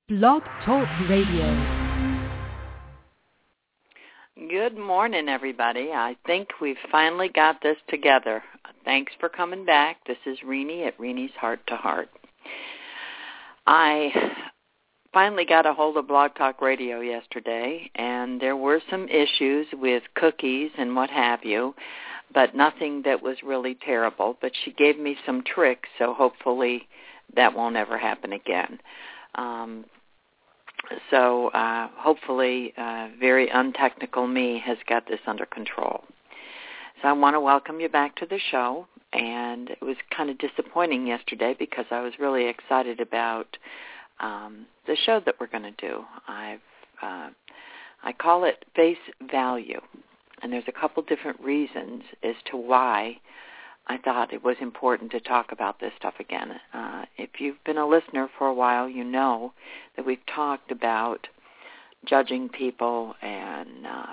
Blog Talk Radio. Good morning, everybody. I think we've finally got this together. Thanks for coming back. This is Renee at Renee's Heart to Heart. I finally got a hold of Blog Talk Radio yesterday, and there were some issues with cookies and what have you, but nothing that was really terrible. But she gave me some tricks, so hopefully that won't ever happen again. Hopefully, very untechnical me has got this under control. So I want to welcome you back to the show, and it was kind of disappointing yesterday because I was really excited about the show that we're going to do. I call it Face Value, and there's a couple different reasons as to why I thought it was important to talk about this stuff again. If you've been a listener for a while, you know that we've talked about judging people and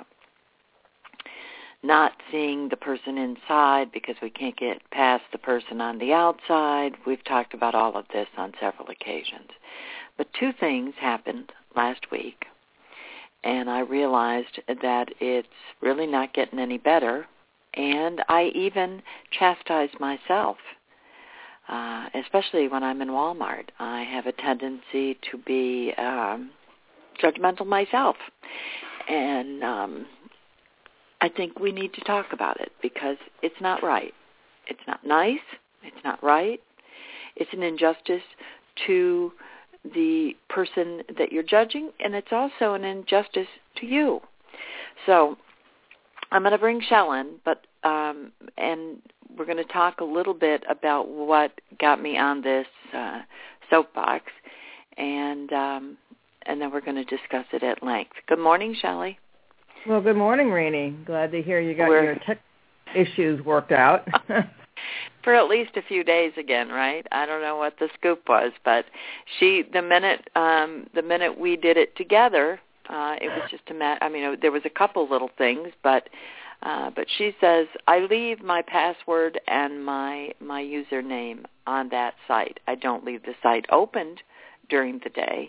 not seeing the person inside because we can't get past the person on the outside. We've talked about all of this on several occasions. But two things happened last week, and I realized that it's really not getting any better. And I even chastise myself, especially when I'm in Walmart. I have a tendency to be judgmental myself. And I think we need to talk about it because it's not right. It's not nice. It's not right. It's an injustice to the person that you're judging, and it's also an injustice to you. So I'm going to bring Shell in, and we're going to talk a little bit about what got me on this soapbox, and then we're going to discuss it at length. Good morning, Shelley. Well, good morning, Renee. Glad to hear you got your tech issues worked out. For at least a few days again, right? I don't know what the scoop was, but the minute we did it together, it was just there was a couple little things, but she says, I leave my password and my username on that site. I don't leave the site opened during the day.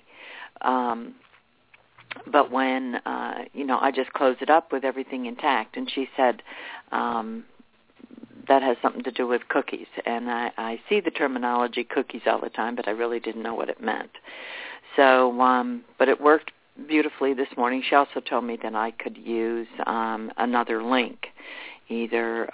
But when, I just close it up with everything intact. And she said that has something to do with cookies. And I see the terminology cookies all the time, but I really didn't know what it meant. So, but it worked beautifully this morning. She also told me that I could use another link, either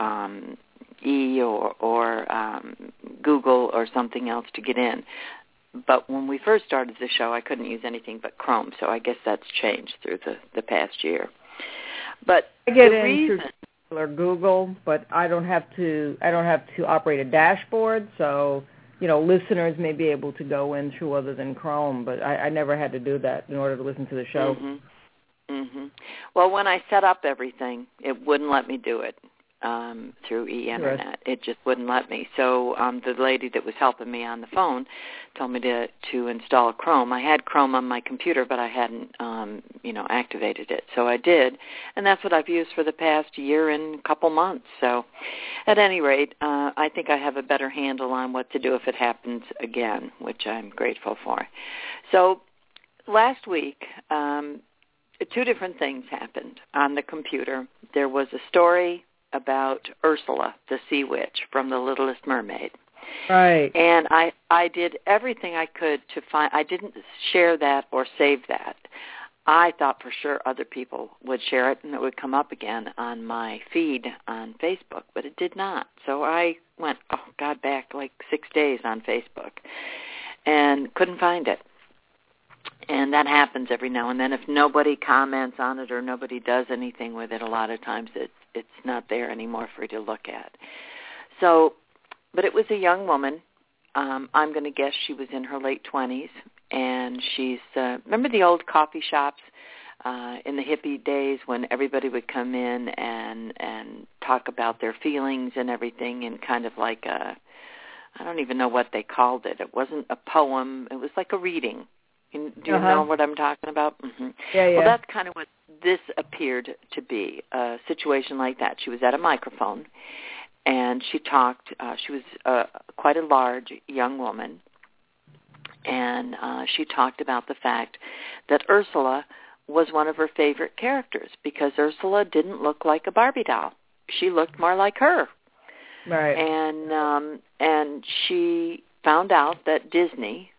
E or Google or something else to get in. But when we first started the show, I couldn't use anything but Chrome, so I guess that's changed through the past year. But I get in through Google, but I don't have to operate a dashboard, so listeners may be able to go in through other than Chrome, but I never had to do that in order to listen to the show. Mm-hmm. Mm-hmm. Well, when I set up everything, it wouldn't let me do it through e-internet. Yes. It just wouldn't let me. So the lady that was helping me on the phone told me to install Chrome. I had Chrome on my computer, but I hadn't, activated it. So I did, and that's what I've used for the past year and a couple months. So at any rate, I think I have a better handle on what to do if it happens again, which I'm grateful for. So last week, two different things happened on the computer. There was a story about Ursula, the sea witch from The Littlest Mermaid. Right. And I did everything I could to find, I didn't share that or save that. I thought for sure other people would share it and it would come up again on my feed on Facebook, but it did not. So I went, back like 6 days on Facebook and couldn't find it. And that happens every now and then. If nobody comments on it or nobody does anything with it, a lot of times it's not there anymore for you to look at. So, but it was a young woman. I'm going to guess she was in her late 20s. And she's, remember the old coffee shops in the hippie days when everybody would come in and talk about their feelings and everything and kind of like I don't even know what they called it. It wasn't a poem. It was like a reading. Do you know what I'm talking about? Mm-hmm. Yeah. Well, that's kind of what this appeared to be, a situation like that. She was at a microphone, and she talked. She was quite a large young woman, And she talked about the fact that Ursula was one of her favorite characters because Ursula didn't look like a Barbie doll. She looked more like her. Right. And she found out that Disney,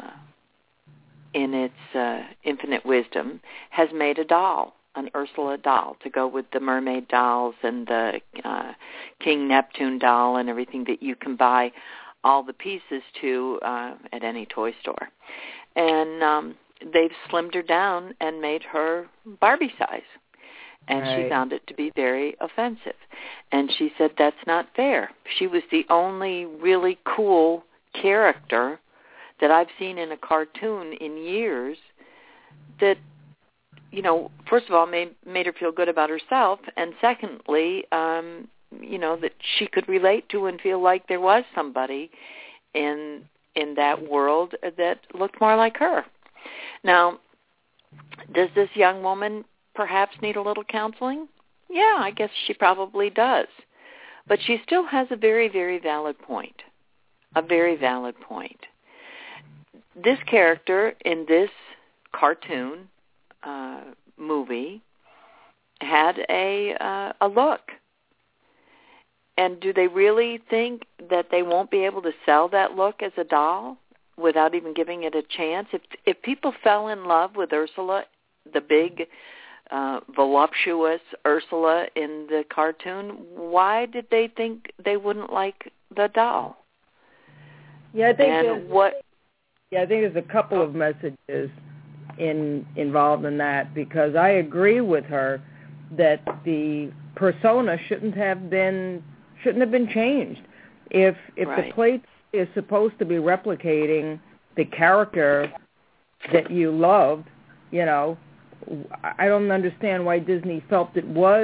in its infinite wisdom, has made a doll, an Ursula doll, to go with the mermaid dolls and the King Neptune doll and everything that you can buy all the pieces to at any toy store. And they've slimmed her down and made her Barbie size. And right. She found it to be very offensive. And she said that's not fair. She was the only really cool character that I've seen in a cartoon in years that, you know, first of all, made her feel good about herself, and secondly, you know, that she could relate to and feel like there was somebody in that world that looked more like her. Now, does this young woman perhaps need a little counseling? Yeah, I guess she probably does. But she still has a very, very valid point. A very valid point. This character in this cartoon movie had a look. And do they really think that they won't be able to sell that look as a doll without even giving it a chance? If people fell in love with Ursula, the big, voluptuous Ursula in the cartoon, why did they think they wouldn't like the doll? Yeah, I think I think there's a couple of messages involved in that, because I agree with her that the persona shouldn't have been changed. If right. The plate is supposed to be replicating the character that you loved, you know, I don't understand why Disney felt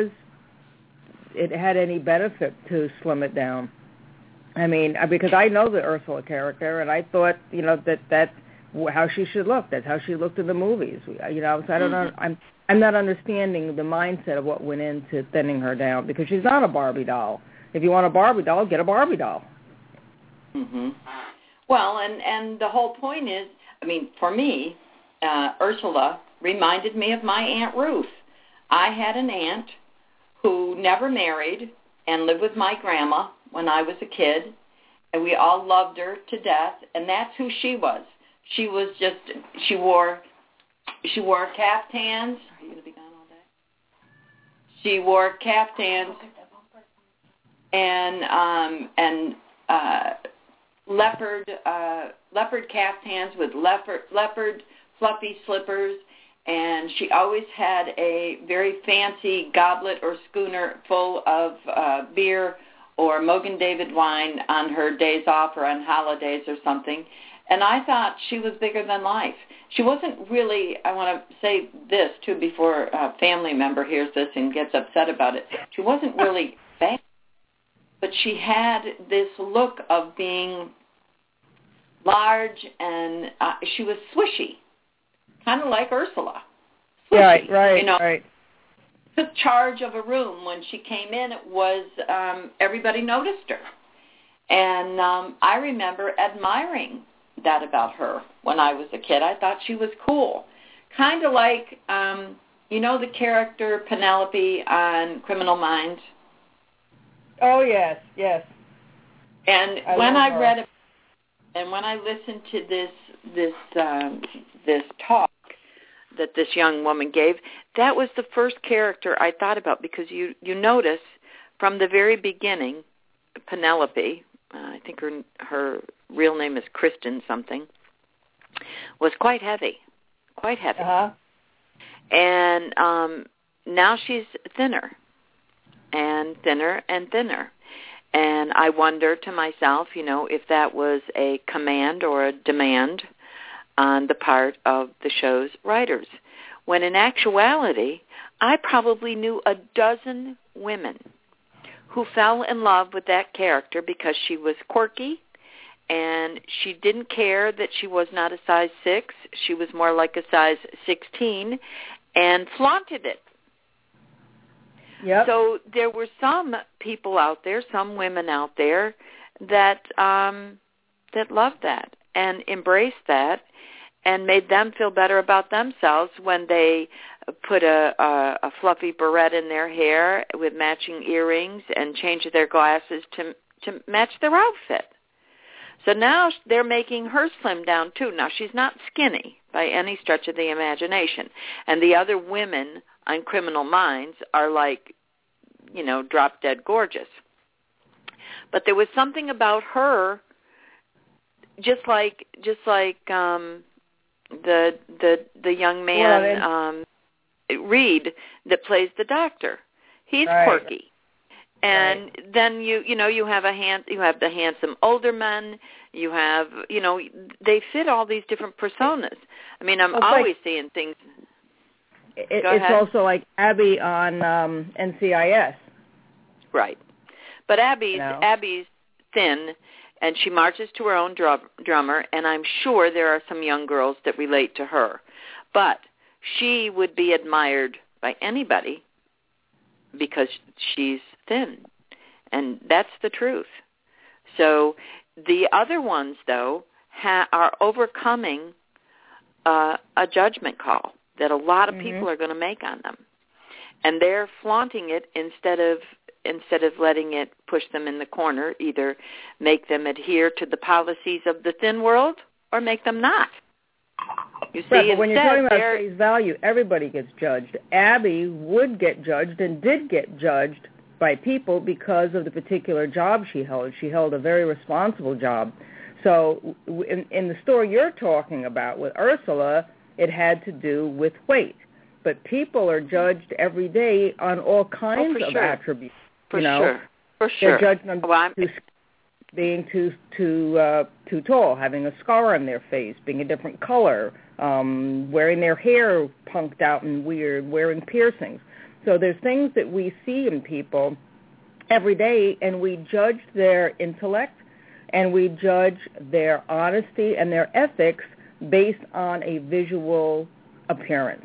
it had any benefit to slim it down. I mean, because I know the Ursula character, and I thought, you know, that's how she should look. That's how she looked in the movies. You know, so I don't know. I'm not understanding the mindset of what went into thinning her down, because she's not a Barbie doll. If you want a Barbie doll, get a Barbie doll. Mm-hmm. Well, and the whole point is, I mean, for me, Ursula reminded me of my Aunt Ruth. I had an aunt who never married and lived with my grandma when I was a kid, and we all loved her to death, and that's who she was. She was just, she wore caftans. Are you going to be gone all day? She wore caftans and leopard caftans with leopard fluffy slippers, and she always had a very fancy goblet or schooner full of beer or Mogen David wine on her days off or on holidays or something. And I thought she was bigger than life. She wasn't really, I want to say this, too, before a family member hears this and gets upset about it. She wasn't really fat, but she had this look of being large, and she was swishy, kind of like Ursula. Swishy, Right, you know, right. Took charge of a room. When she came in, it was everybody noticed her. And I remember admiring that about her when I was a kid. I thought she was cool. Kind of like, you know, the character Penelope on Criminal Minds? Oh, yes, yes. And when I read it, and when I listened to this talk that this young woman gave, that was the first character I thought about, because you notice from the very beginning, Penelope, I think her real name is Kristen something, was quite heavy. Uh-huh. And now she's thinner and thinner and thinner. And I wonder to myself, you know, if that was a command or a demand on the part of the show's writers. When in actuality, I probably knew a dozen women who fell in love with that character because she was quirky, and she didn't care that she was not a size 6. She was more like a size 16, and flaunted it. Yep. So there were some people out there, some women out there, that loved that. and embraced that and made them feel better about themselves when they put a fluffy barrette in their hair with matching earrings and changed their glasses to match their outfit. So now they're making her slim down too. Now she's not skinny by any stretch of the imagination. And the other women on Criminal Minds are like, drop dead gorgeous. But there was something about her, just like the young man Reed that plays the doctor. He's quirky. And then you have the handsome older men. You have they fit all these different personas. I mean, I'm always seeing things. It's also like Abby on NCIS. Right, but Abby's thin, and she marches to her own drummer. And I'm sure there are some young girls that relate to her, but she would be admired by anybody because she's thin, and that's the truth. So the other ones, though, are overcoming a judgment call that a lot of people are going to make on them, and they're flaunting it instead of letting it push them in the corner, either make them adhere to the policies of the thin world or make them not. You see, but when you're talking about face value, everybody gets judged. Abby would get judged and did get judged by people because of the particular job she held. She held a very responsible job. So in the story you're talking about with Ursula, it had to do with weight. But people are judged every day on all kinds of attributes. For sure. They're judged on being too tall, having a scar on their face, being a different color, wearing their hair punked out and weird, wearing piercings. So there's things that we see in people every day, and we judge their intellect, and we judge their honesty and their ethics based on a visual appearance,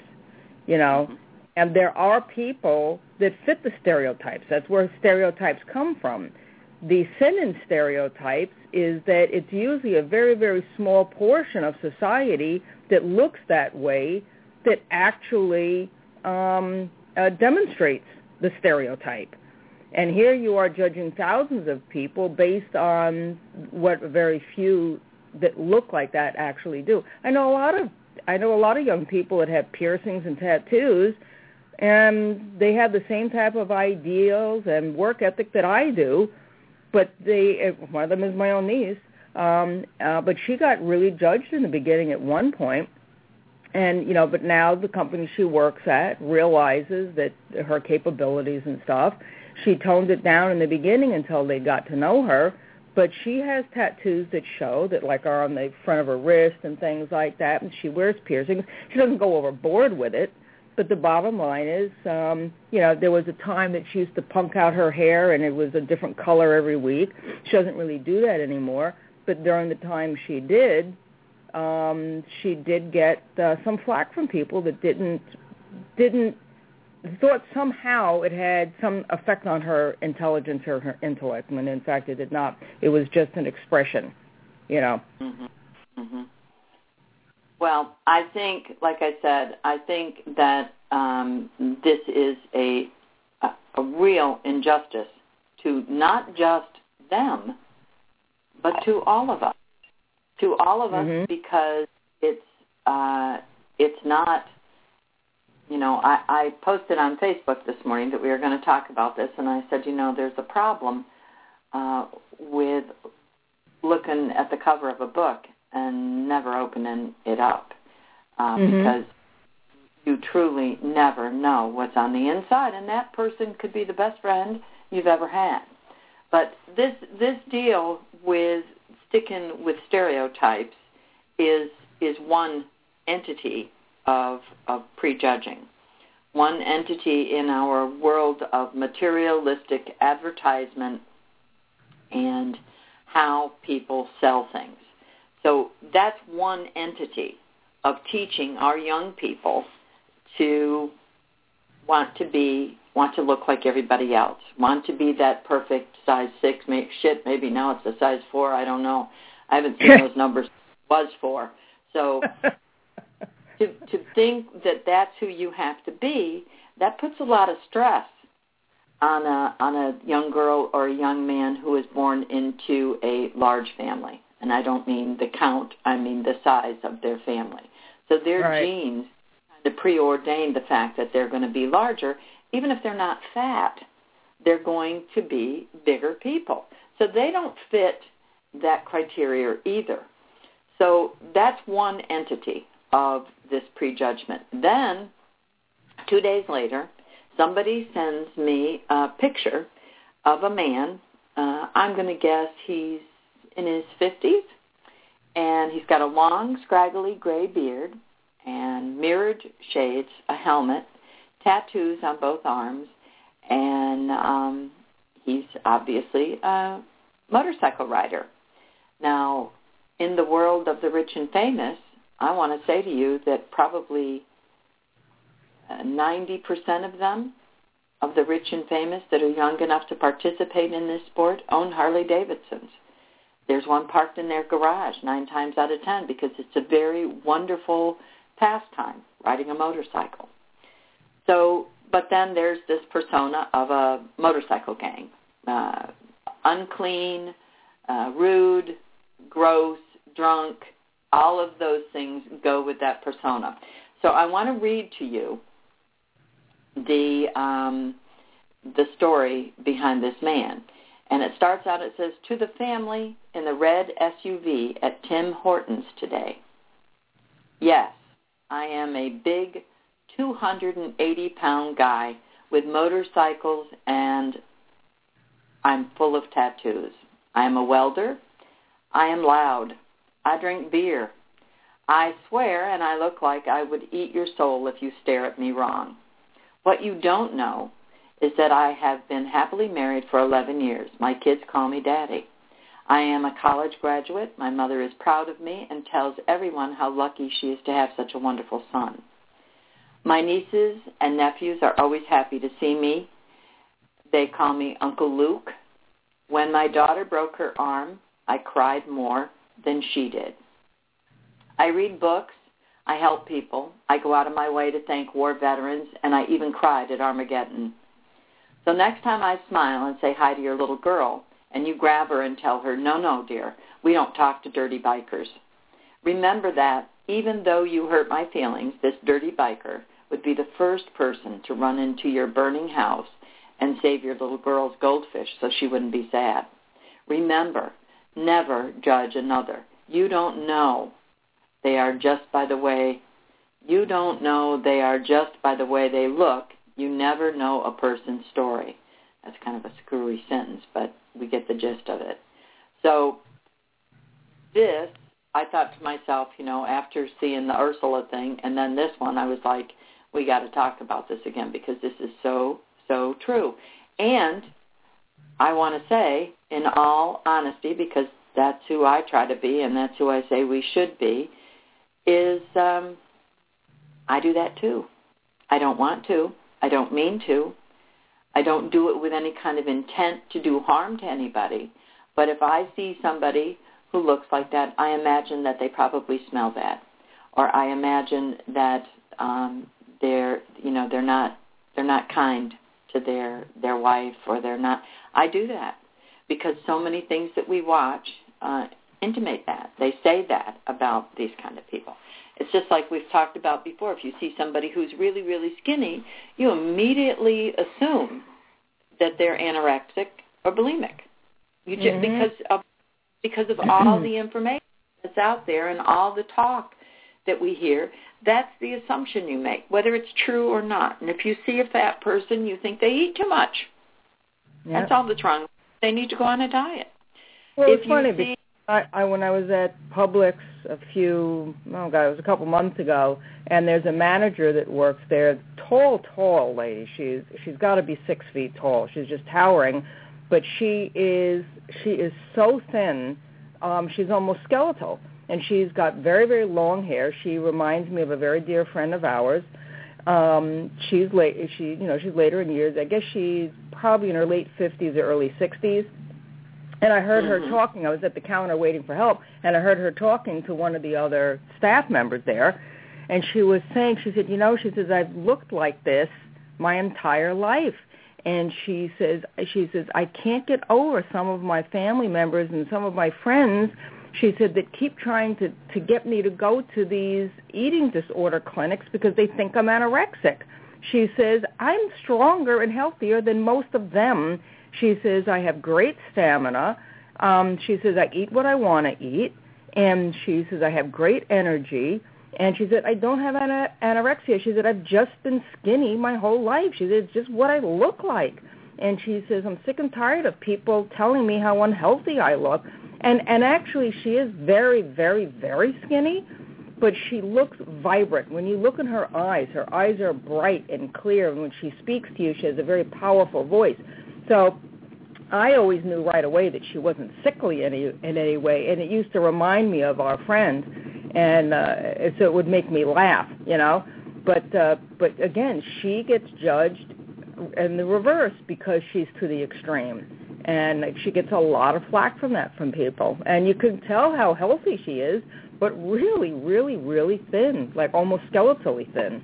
And there are people that fit the stereotypes. That's where stereotypes come from. The sin in stereotypes is that it's usually a very, very small portion of society that looks that way that actually demonstrates the stereotype. And here you are judging thousands of people based on what very few that look like that actually do. I know a lot of young people that have piercings and tattoos, and they have the same type of ideals and work ethic that I do. But one of them is my own niece, but she got really judged in the beginning at one point, and but now the company she works at realizes that her capabilities and stuff. She toned it down in the beginning until they got to know her, but she has tattoos that show that are on the front of her wrist and things like that, and she wears piercings. She doesn't go overboard with it. But the bottom line is, there was a time that she used to punk out her hair, and it was a different color every week. She doesn't really do that anymore. But during the time she did get some flack from people that didn't thought somehow it had some effect on her intelligence or her intellect, when in fact it did not. It was just an expression, Mm-hmm. Mm-hmm. Well, I think, like I said, that this is a real injustice to not just them, but to all of us. To all of us, because it's not. I posted on Facebook this morning that we were going to talk about this, and I said, there's a problem with looking at the cover of a book and never opening it up, because you truly never know what's on the inside, and that person could be the best friend you've ever had. But this deal with sticking with stereotypes is one entity of prejudging, one entity in our world of materialistic advertisement and how people sell things. So that's one entity of teaching our young people to want to look like everybody else, want to be that perfect size 6, maybe now it's a size 4, I don't know. I haven't seen those numbers in was for. So to think that that's who you have to be, that puts a lot of stress on a young girl or a young man who is born into a large family. And I don't mean the count, I mean the size of their family. So their genes kind of preordain the fact that they're going to be larger. Even if they're not fat, they're going to be bigger people. So they don't fit that criteria either. So that's one entity of this prejudgment. Then, 2 days later, somebody sends me a picture of a man. I'm going to guess he's in his 50s, and he's got a long, scraggly gray beard and mirrored shades, a helmet, tattoos on both arms, and he's obviously a motorcycle rider. Now, in the world of the rich and famous, I want to say to you that probably 90% of them, of the rich and famous that are young enough to participate in this sport, own Harley Davidsons. There's one parked in their garage 9 times out of 10 because it's a very wonderful pastime, riding a motorcycle. So, but then there's this persona of a motorcycle gang, unclean, rude, gross, drunk, all of those things go with that persona. So I want to read to you the story behind this man. And it starts out, it says, to the family in the red SUV at Tim Hortons today. Yes, I am a big 280-pound guy with motorcycles, and I'm full of tattoos. I am a welder. I am loud. I drink beer. I swear, and I look like I would eat your soul if you stare at me wrong. What you don't know is that I have been happily married for 11 years. My kids call me Daddy. I am a college graduate. My mother is proud of me and tells everyone how lucky she is to have such a wonderful son. My nieces and nephews are always happy to see me. They call me Uncle Luke. When my daughter broke her arm, I cried more than she did. I read books. I help people. I go out of my way to thank war veterans, and I even cried at Armageddon. So next time I smile and say hi to your little girl, and you grab her and tell her, no, dear, we don't talk to dirty bikers. Remember that even though you hurt my feelings, this dirty biker would be the first person to run into your burning house and save your little girl's goldfish so she wouldn't be sad. Remember, never judge another. You don't know. They are just by the way. You don't know they are just by the way they look. You never know a person's story. That's kind of a screwy sentence, but we get the gist of it. So this, I thought to myself, after seeing the Ursula thing and then this one, I was like, we got to talk about this again because this is so, so true. And I want to say, in all honesty, because that's who I try to be and that's who I say we should be, is I do that too. I don't want to. I don't mean to. I don't do it with any kind of intent to do harm to anybody. But if I see somebody who looks like that, I imagine that they probably smell bad, or I imagine that they're not kind to their wife, or they're not. I do that because so many things that we watch intimate that. They say that about these kind of people. It's just like we've talked about before. If you see somebody who's really, really skinny, you immediately assume that they're anorexic or bulimic. You just because of all the information that's out there and all the talk that we hear, that's the assumption you make, whether it's true or not. And if you see a fat person, you think they eat too much. Yep. That's all that's wrong. They need to go on a diet. Well, it's funny because when I was at Publix it was a couple months ago, and there's a manager that works there, tall lady. She's got to be 6 feet tall. She's just towering, but she is so thin, she's almost skeletal, and she's got very, very long hair. She reminds me of a very dear friend of ours. She's later in years. I guess she's probably in her late 50s or early 60s. And I heard her talking. I was at the counter waiting for help, and I heard her talking to one of the other staff members there. And she was saying, she said, she says, I've looked like this my entire life. And she says, I can't get over some of my family members and some of my friends, she said, that keep trying to get me to go to these eating disorder clinics because they think I'm anorexic. She says, I'm stronger and healthier than most of them. She says, I have great stamina. She says, I eat what I want to eat. And she says, I have great energy. And she said, I don't have anorexia. She said, I've just been skinny my whole life. She said, it's just what I look like. And she says, I'm sick and tired of people telling me how unhealthy I look. And actually, she is very, very, very skinny, but she looks vibrant. When you look in her eyes are bright and clear. And when she speaks to you, she has a very powerful voice. So I always knew right away that she wasn't sickly in any way, and it used to remind me of our friend, and so it would make me laugh, But again, she gets judged in the reverse because she's to the extreme, and she gets a lot of flack from people. And you can tell how healthy she is, but really, really, really thin, like almost skeletally thin.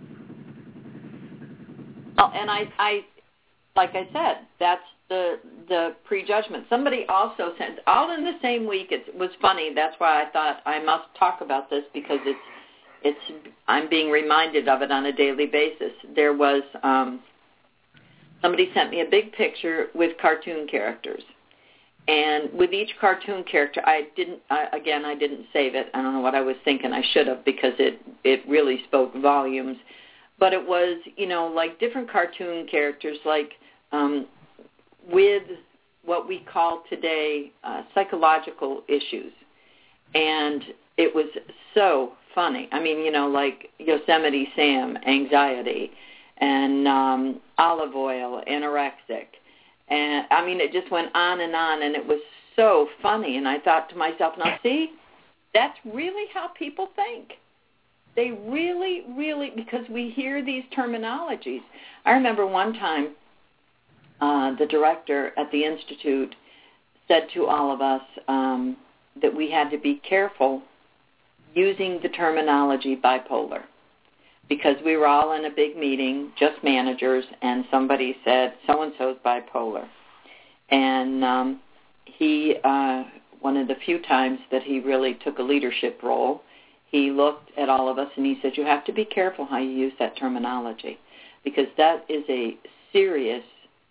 Oh, and I like I said, that's the prejudgment. Somebody also said, all in the same week, it was funny. That's why I thought I must talk about this because it's I'm being reminded of it on a daily basis. There was somebody sent me a big picture with cartoon characters. And with each cartoon character, I didn't save it. I don't know what I was thinking. I should have because it really spoke volumes. But it was, like different cartoon characters, like with what we call today psychological issues. And it was so funny. I mean, like Yosemite Sam, anxiety, and olive oil, anorexic. And, I mean, it just went on, and it was so funny. And I thought to myself, now, see, that's really how people think. They really, really, because we hear these terminologies. I remember one time the director at the Institute said to all of us that we had to be careful using the terminology bipolar because we were all in a big meeting, just managers, and somebody said, so-and-so's bipolar. And he, one of the few times that he really took a leadership role, he looked at all of us and he said, you have to be careful how you use that terminology because that is a serious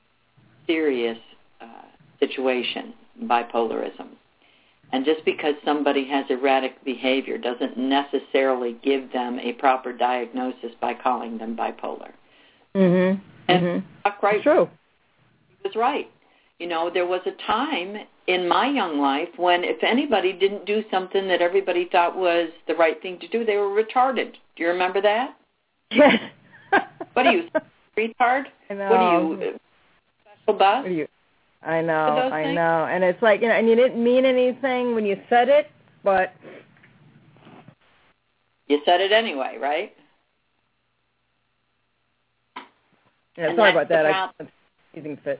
situation, bipolarism. And just because somebody has erratic behavior doesn't necessarily give them a proper diagnosis by calling them bipolar. Mm-hmm. And right, true. He was right. There was a time in my young life when if anybody didn't do something that everybody thought was the right thing to do, they were retarded. Do you remember that? Yes. What are you, retard? I know. What are you, special bus? I know. And it's like, and you didn't mean anything when you said it, but... You said it anyway, right? Yeah, sorry about that. I'm using fit.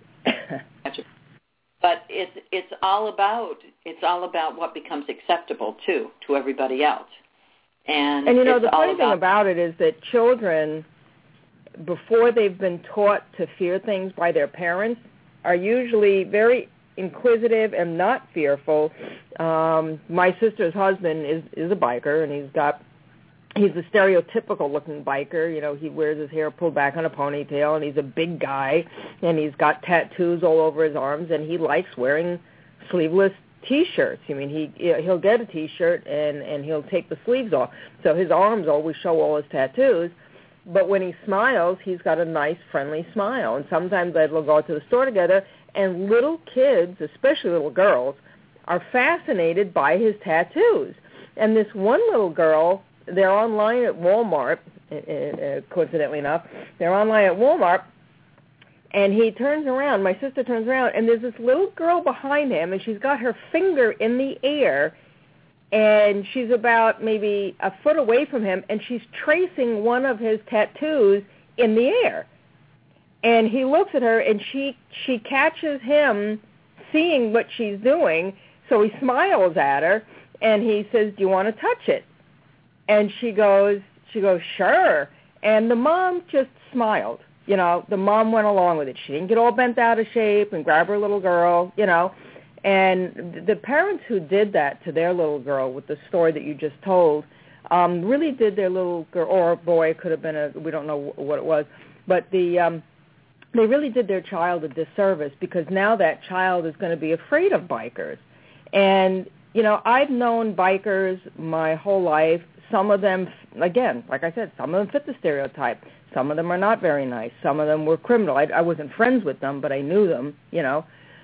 But it's all about what becomes acceptable too to everybody else. And the funny thing about it is that children, before they've been taught to fear things by their parents, are usually very inquisitive and not fearful. My sister's husband is a biker, and he's a stereotypical looking biker. He wears his hair pulled back on a ponytail, and he's a big guy, and he's got tattoos all over his arms, and he likes wearing sleeveless T-shirts. I mean, he'll get a T-shirt and he'll take the sleeves off, so his arms always show all his tattoos. But when he smiles, he's got a nice, friendly smile. And sometimes we'll go to the store together, and little kids, especially little girls, are fascinated by his tattoos. And this one little girl, they're online at Walmart, coincidentally enough. They're online at Walmart, and he turns around, my sister turns around, and there's this little girl behind him, and she's got her finger in the air, and she's about maybe a foot away from him, and she's tracing one of his tattoos in the air. And he looks at her, and she catches him seeing what she's doing, so he smiles at her, and he says, "Do you want to touch it?" And she goes, "Sure." And the mom just smiled. You know, the mom went along with it. She didn't get all bent out of shape and grab her little girl, you know. And the parents who did that to their little girl with the story that you just told really did their little girl, or boy, it could have been we don't know what it was, but they really did their child a disservice, because now that child is going to be afraid of bikers. And, you know, I've known bikers my whole life. Some of them, again, like I said, some of them fit the stereotype. Some of them are not very nice. Some of them were criminal. I wasn't friends with them, but I knew them, you know.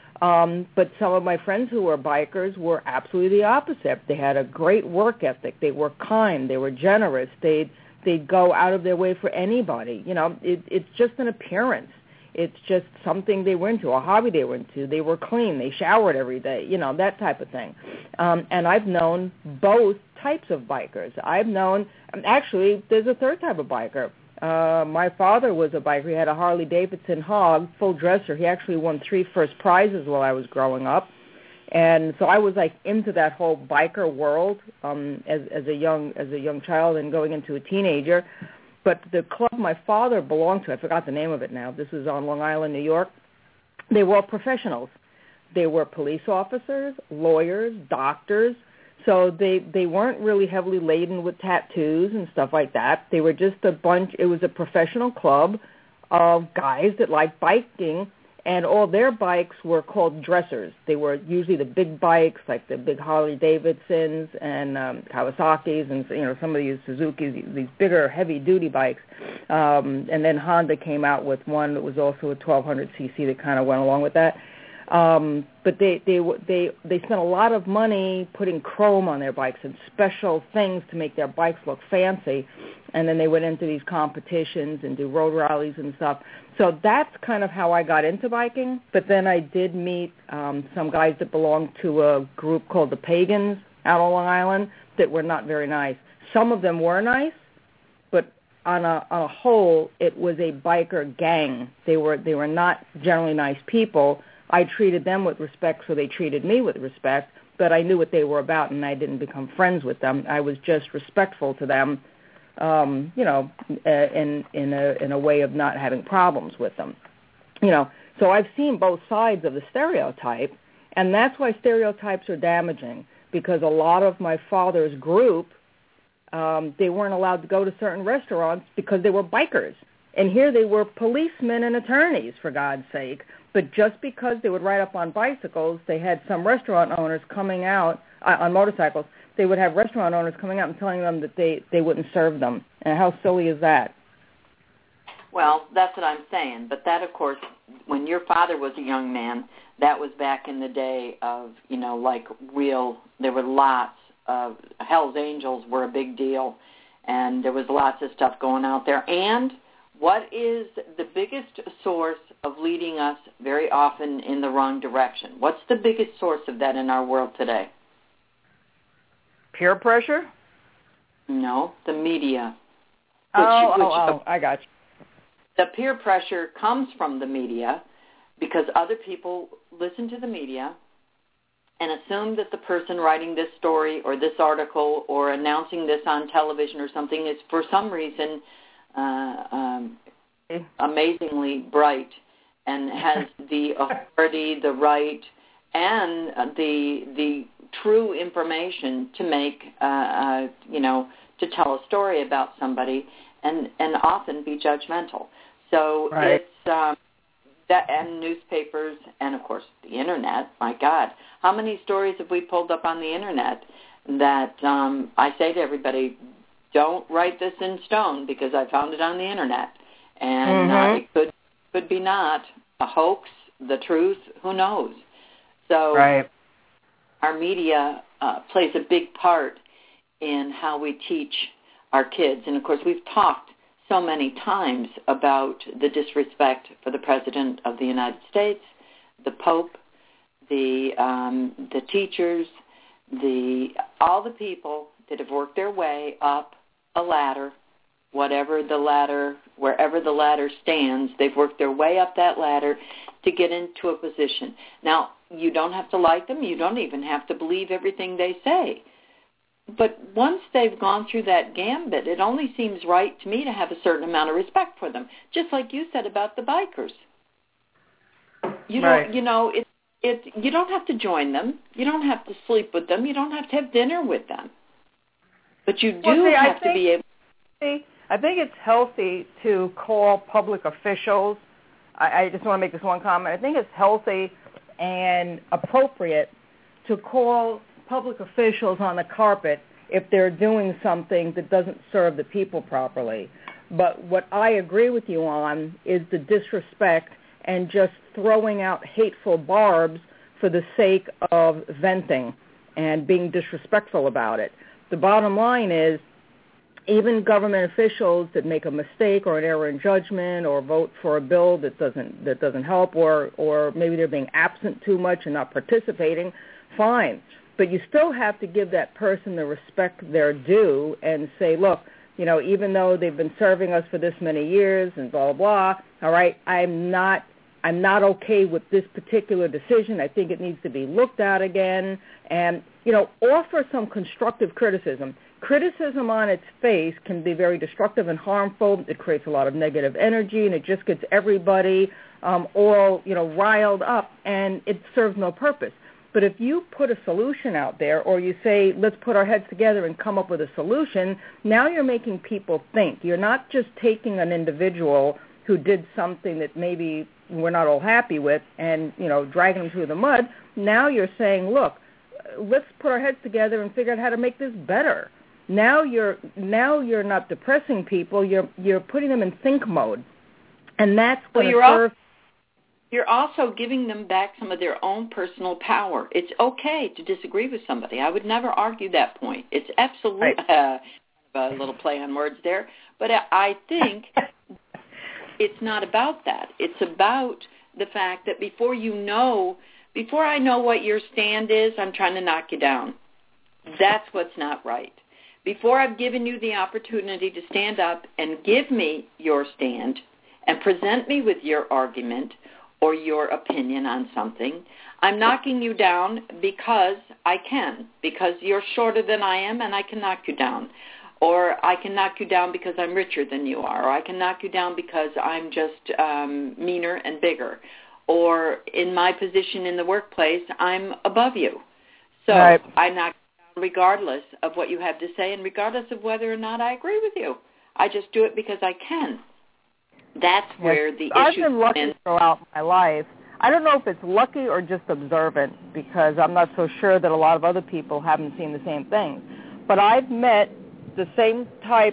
But some of my friends who were bikers were absolutely the opposite. They had a great work ethic. They were kind. They were generous. They'd go out of their way for anybody. You know, it's just an appearance. It's just something they were into, a hobby they were into. They were clean. They showered every day, you know, that type of thing. And I've known both types of bikers. I've known, actually, there's a third type of biker. My father was a biker. He had a Harley-Davidson Hog, full dresser. He actually won 3 first prizes while I was growing up. And so I was like into that whole biker world as a young child and going into a teenager. But the club my father belonged to, I forgot the name of it now. This is on Long Island, New York. They were all professionals. They were police officers, lawyers, doctors. So they weren't really heavily laden with tattoos and stuff like that. They were just a bunch. It was a professional club of guys that liked biking, and all their bikes were called dressers. They were usually the big bikes, like the big Harley-Davidsons and Kawasaki's, and you know, some of these Suzuki's, these bigger, heavy-duty bikes. And then Honda came out with one that was also a 1200cc that kind of went along with that. But they spent a lot of money putting chrome on their bikes and special things to make their bikes look fancy, and then they went into these competitions and do road rallies and stuff. So that's kind of how I got into biking. But then I did meet some guys that belonged to a group called the Pagans out on Long Island that were not very nice. Some of them were nice, but on a whole, it was a biker gang. They were not generally nice people. I treated them with respect, so they treated me with respect, but I knew what they were about, and I didn't become friends with them. I was just respectful to them, you know, in a way of not having problems with them. You know, so I've seen both sides of the stereotype, and that's why stereotypes are damaging, because a lot of my father's group, they weren't allowed to go to certain restaurants because they were bikers. And here they were policemen and attorneys, for God's sake. But just because they would ride up on bicycles, they had some restaurant owners coming out on motorcycles. They would have restaurant owners coming out and telling them that they wouldn't serve them. And how silly is that? Well, that's what I'm saying. But that, of course, when your father was a young man, that was back in the day of, you know, like there were lots of, Hell's Angels were a big deal, and there was lots of stuff going out there. And what is the biggest source of leading us very often in the wrong direction? What's the biggest source of that in our world today? Peer pressure? No, the media. I got you. The peer pressure comes from the media because other people listen to the media and assume that the person writing this story or this article or announcing this on television or something is for some reason amazingly bright and has the authority, the right, and the true information to make, you know, to tell a story about somebody and often be judgmental. So right. It's that, and newspapers, and of course the internet. My God, how many stories have we pulled up on the internet that I say to everybody, don't write this in stone because I found it on the internet, and it could be not a hoax, the truth, who knows? So right. Our media plays a big part in how we teach our kids, and of course we've talked so many times about the disrespect for the President of the United States, the Pope, the teachers, all the people that have worked their way up a ladder, wherever the ladder stands, they've worked their way up that ladder to get into a position. Now, you don't have to like them. You don't even have to believe everything they say. But once they've gone through that gambit, it only seems right to me to have a certain amount of respect for them, just like you said about the bikers. You don't, you know, you don't have to join them. You don't have to sleep with them. You don't have to have dinner with them. But you do have to be able. I think it's healthy to call public officials. I just want to make this one comment. I think it's healthy and appropriate to call public officials on the carpet if they're doing something that doesn't serve the people properly. But what I agree with you on is the disrespect and just throwing out hateful barbs for the sake of venting and being disrespectful about it. The bottom line is, even government officials that make a mistake or an error in judgment or vote for a bill that doesn't help, or maybe they're being absent too much and not participating, fine. But you still have to give that person the respect they're due and say, look, you know, even though they've been serving us for this many years and blah, blah, blah, all right, I'm not okay with this particular decision. I think it needs to be looked at again. And, you know, offer some constructive criticism. Criticism on its face can be very destructive and harmful. It creates a lot of negative energy, and it just gets everybody all, you know, riled up, and it serves no purpose. But if you put a solution out there, or you say, let's put our heads together and come up with a solution, now you're making people think. You're not just taking an individual who did something that maybe we're not all happy with and, you know, dragging them through the mud. Now you're saying, look, let's put our heads together and figure out how to make this better. Now you're not depressing people. You're putting them in think mode, and that's going to serve. You're also giving them back some of their own personal power. It's okay to disagree with somebody. I would never argue that point. It's absolutely a little play on words there, but I think it's not about that. It's about the fact that before I know what your stand is, I'm trying to knock you down. That's what's not right. Before I've given you the opportunity to stand up and give me your stand and present me with your argument or your opinion on something, I'm knocking you down because I can, because you're shorter than I am and I can knock you down. Or I can knock you down because I'm richer than you are. Or I can knock you down because I'm just meaner and bigger. Or in my position in the workplace, I'm above you. So I knock regardless of what you have to say and regardless of whether or not I agree with you. I just do it because I can. That's where the issue I've been lucky throughout my life. I don't know if it's lucky or just observant, because I'm not so sure that a lot of other people haven't seen the same thing. But I've met the same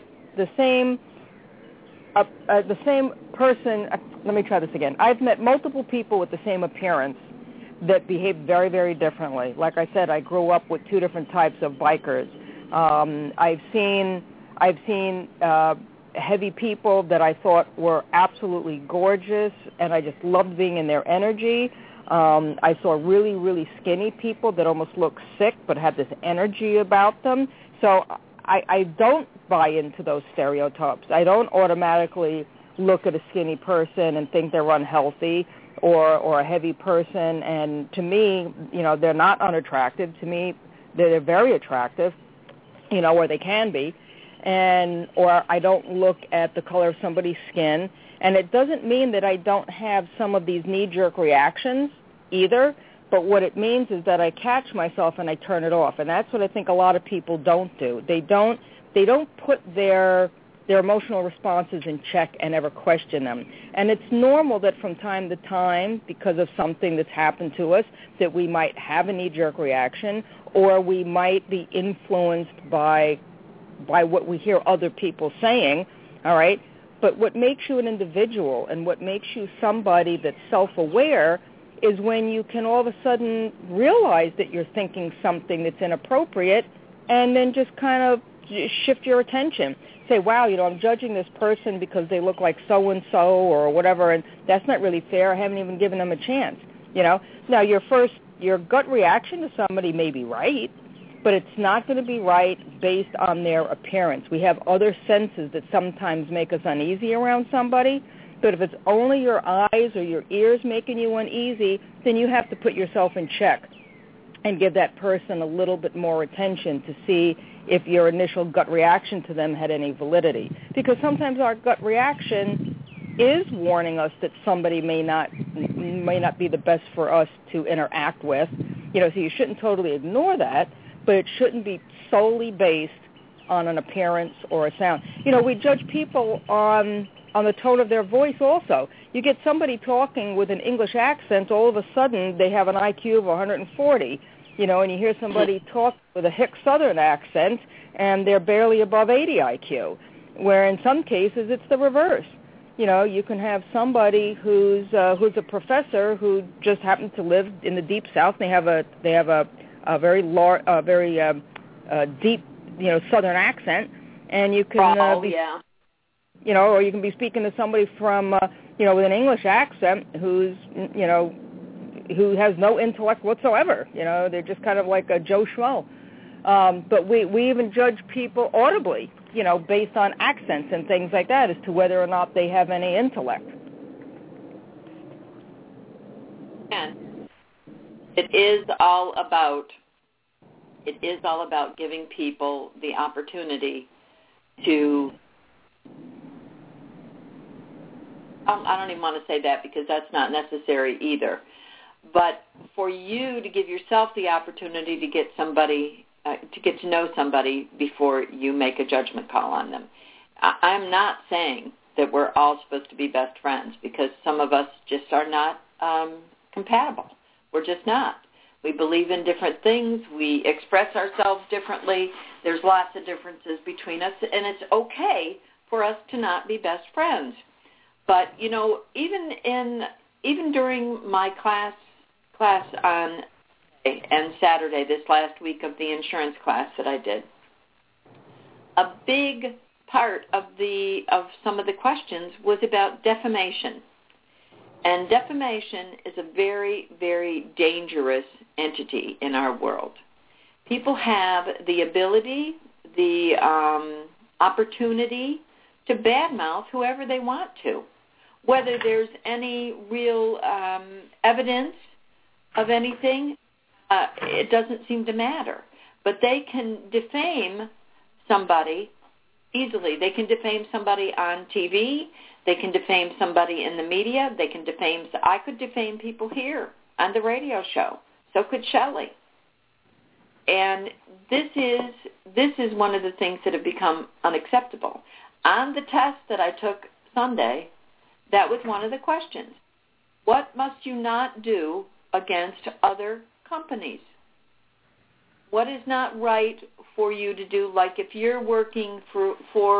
person. Let me try this again. I've met multiple people with the same appearance that behave very, very differently. Like I said, I grew up with two different types of bikers. I've seen heavy people that I thought were absolutely gorgeous, and I just loved being in their energy. I saw really, really skinny people that almost looked sick but had this energy about them. So I don't buy into those stereotypes. I don't automatically look at a skinny person and think they're unhealthy, or a heavy person, and to me, you know, they're not unattractive. To me, they're very attractive, you know, or they can be, or I don't look at the color of somebody's skin, and it doesn't mean that I don't have some of these knee-jerk reactions either, but what it means is that I catch myself and I turn it off, and that's what I think a lot of people don't do. They don't put their emotional responses in check and ever question them. And it's normal that from time to time, because of something that's happened to us, that we might have a knee-jerk reaction, or we might be influenced by what we hear other people saying, all right? But what makes you an individual and what makes you somebody that's self-aware is when you can all of a sudden realize that you're thinking something that's inappropriate and then just kind of shift your attention. Say, wow, you know, I'm judging this person because they look like so-and-so or whatever, and that's not really fair. I haven't even given them a chance, you know. Now, your gut reaction to somebody may be right, but it's not going to be right based on their appearance. We have other senses that sometimes make us uneasy around somebody, But if it's only your eyes or your ears making you uneasy, then you have to put yourself in check and give that person a little bit more attention to see if your initial gut reaction to them had any validity. Because sometimes our gut reaction is warning us that somebody may not be the best for us to interact with. So you shouldn't totally ignore that, but it shouldn't be solely based on an appearance or a sound. We judge people on the tone of their voice also. You get somebody talking with an English accent, all of a sudden they have an IQ of 140, and you hear somebody talk with a hick Southern accent, and they're barely above 80 IQ, where in some cases it's the reverse. You can have somebody who's a professor who just happens to live in the deep South. They have a very deep, Southern accent, and you can or you can be speaking to somebody from with an English accent who has no intellect whatsoever. They're just kind of like a Joe Schmo. But we even judge people audibly, based on accents and things like that as to whether or not they have any intellect. And it is all about giving people the opportunity to, I don't even want to say that because that's not necessary either, but for you to give yourself the opportunity to get somebody, to get to know somebody before you make a judgment call on them. I'm not saying that we're all supposed to be best friends because some of us just are not compatible. We're just not. We believe in different things. We express ourselves differently. There's lots of differences between us, and it's okay for us to not be best friends. But, even during my class on and Saturday, this last week of the insurance class that I did, a big part of some of the questions was about defamation. And defamation is a very, very dangerous entity in our world. People have the ability, the opportunity to badmouth whoever they want to, whether there's any real evidence of anything. It doesn't seem to matter. But they can defame somebody easily. They can defame somebody on TV. They can defame somebody in the media. They can defame. I could defame people here on the radio show. So could Shelley. And this is one of the things that have become unacceptable. On the test that I took Sunday, that was one of the questions. What must you not do against other companies? What is not right for you to do? Like if you're working for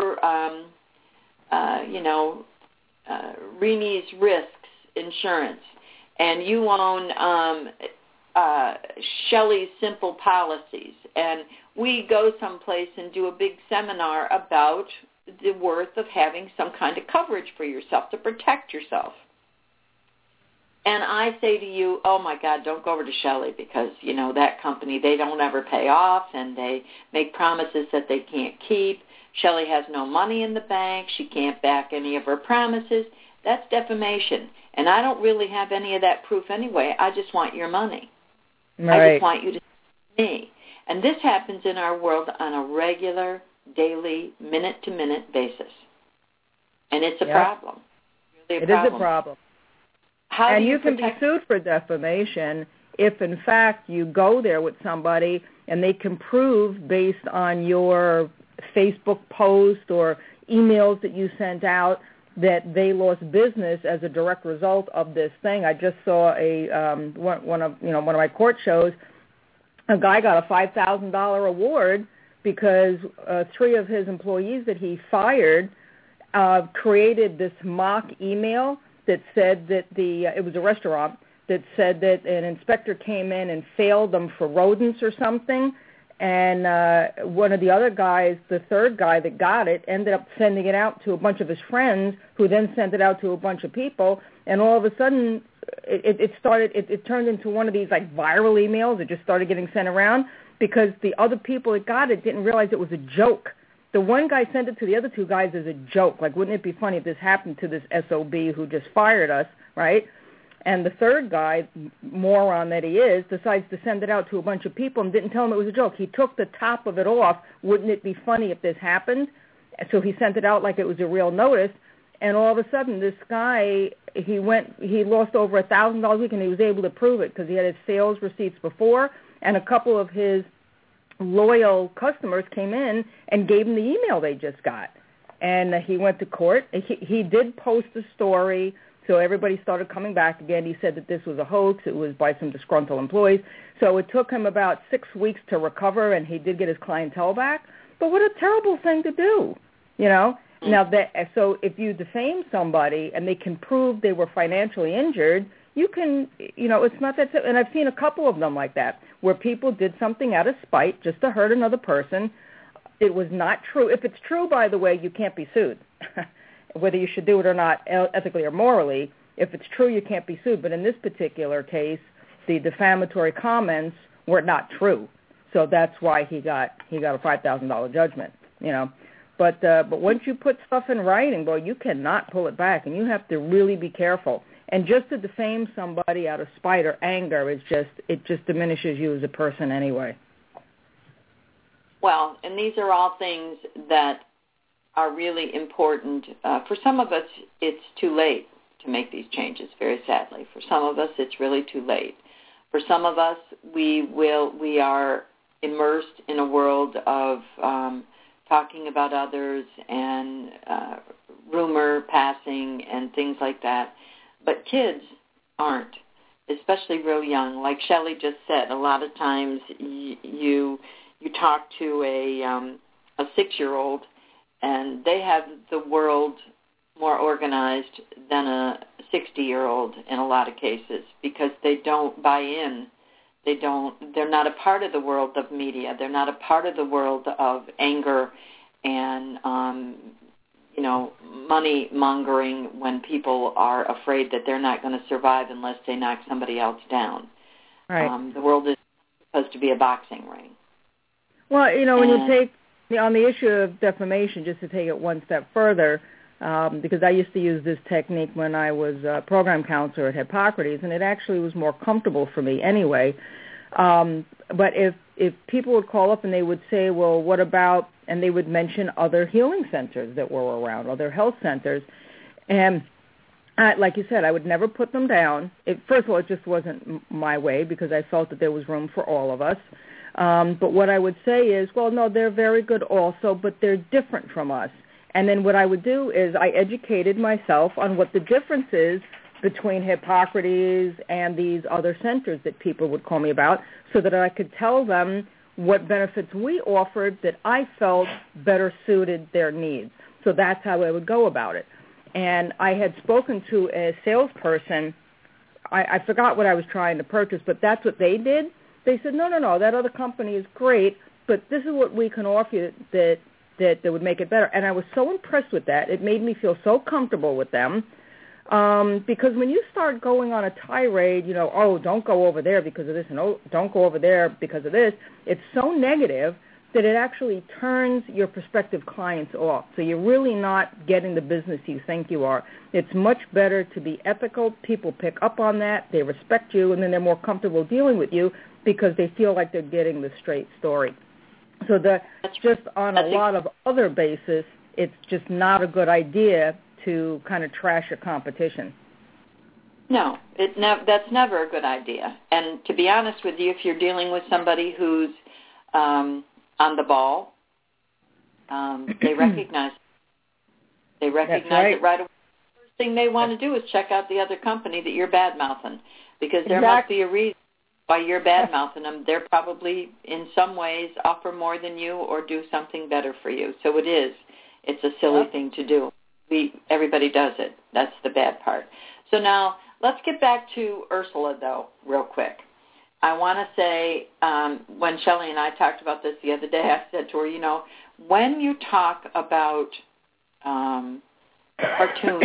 Renee's Risks Insurance, and you own Shelley's Simple Policies, and we go someplace and do a big seminar about the worth of having some kind of coverage for yourself to protect yourself. And I say to you, oh, my God, don't go over to Shelley because, that company, they don't ever pay off and they make promises that they can't keep. Shelley has no money in the bank. She can't back any of her promises. That's defamation. And I don't really have any of that proof anyway. I just want your money. Right. I just want you to see me. And this happens in our world on a regular, daily, minute-to-minute basis. And it's a problem. Really a problem. It is a problem. And you can be sued for defamation if, in fact, you go there with somebody and they can prove based on your Facebook post or emails that you sent out that they lost business as a direct result of this thing. I just saw one of my court shows. A guy got a $5,000 award because 3 of his employees that he fired created this mock email that said that it was a restaurant that said that an inspector came in and failed them for rodents or something, and one of the other guys, the third guy that got it, ended up sending it out to a bunch of his friends, who then sent it out to a bunch of people, and all of a sudden it turned into one of these like viral emails. It just started getting sent around because the other people that got it didn't realize it was a joke. the one guy sent it to the other two guys as a joke. Like, wouldn't it be funny if this happened to this SOB who just fired us, right? And the third guy, moron that he is, decides to send it out to a bunch of people and didn't tell them it was a joke. He took the top of it off. Wouldn't it be funny if this happened? So he sent it out like it was a real notice. And all of a sudden, this guy, he lost over $1,000 a week, and he was able to prove it because he had his sales receipts before, and a couple of his loyal customers came in and gave him the email they just got. And he went to court. He did post a story, so everybody started coming back again. He said that this was a hoax. It was by some disgruntled employees. So it took him about 6 weeks to recover, and he did get his clientele back. But what a terrible thing to do, you know? Now, so if you defame somebody and they can prove they were financially injured, you can, you know, it's not that, and I've seen a couple of them like that, where people did something out of spite just to hurt another person. It was not true. If it's true, by the way, you can't be sued, whether you should do it or not, ethically or morally. If it's true, you can't be sued. But in this particular case, the defamatory comments were not true. So that's why he got a $5,000 judgment, you know. But once you put stuff in writing, boy, you cannot pull it back, and you have to really be careful. And just to defame somebody out of spite or anger it just diminishes you as a person anyway. Well, and these are all things that are really important. For some of us, it's too late to make these changes, very sadly. For some of us, it's really too late. For some of us, we are immersed in a world of talking about others and rumor passing and things like that. But kids aren't, especially real young. Like Shelley just said, a lot of times you talk to a 6-year-old and they have the world more organized than a 60-year-old in a lot of cases because they don't buy in. They're not a part of the world of media. They're not a part of the world of anger and, money mongering when people are afraid that they're not going to survive unless they knock somebody else down. Right. The world is supposed to be a boxing ring. Well, when you take on the issue of defamation, just to take it one step further, because I used to use this technique when I was a program counselor at Hippocrates, and it actually was more comfortable for me anyway. But if people would call up and they would say, well, what about, and they would mention other healing centers that were around, other health centers, and like you said, I would never put them down. First of all, it just wasn't my way because I felt that there was room for all of us. But what I would say is, well, no, they're very good also, but they're different from us. And then what I would do is I educated myself on what the difference is between Hippocrates and these other centers that people would call me about so that I could tell them what benefits we offered that I felt better suited their needs. So that's how I would go about it. And I had spoken to a salesperson. I forgot what I was trying to purchase, but that's what they did. They said, no, that other company is great, but this is what we can offer you that would make it better. And I was so impressed with that. It made me feel so comfortable with them because when you start going on a tirade, don't go over there because of this, and don't go over there because of this, it's so negative that it actually turns your prospective clients off. So you're really not getting the business you think you are. It's much better to be ethical. People pick up on that. They respect you, and then they're more comfortable dealing with you because they feel like they're getting the straight story. So that's just on a lot of other bases, it's just not a good idea to kind of trash a competition. No, that's never a good idea. And to be honest with you, if you're dealing with somebody who's on the ball, they recognize it right away. The first thing they want to do is check out the other company that you're bad-mouthing because there must be a reason why you're bad-mouthing them. They're probably, in some ways, offer more than you or do something better for you. So it's a silly thing to do. Everybody does it. That's the bad part. So now let's get back to Ursula, though, real quick. I want to say, when Shelley and I talked about this the other day, I said to her, when you talk about cartoons,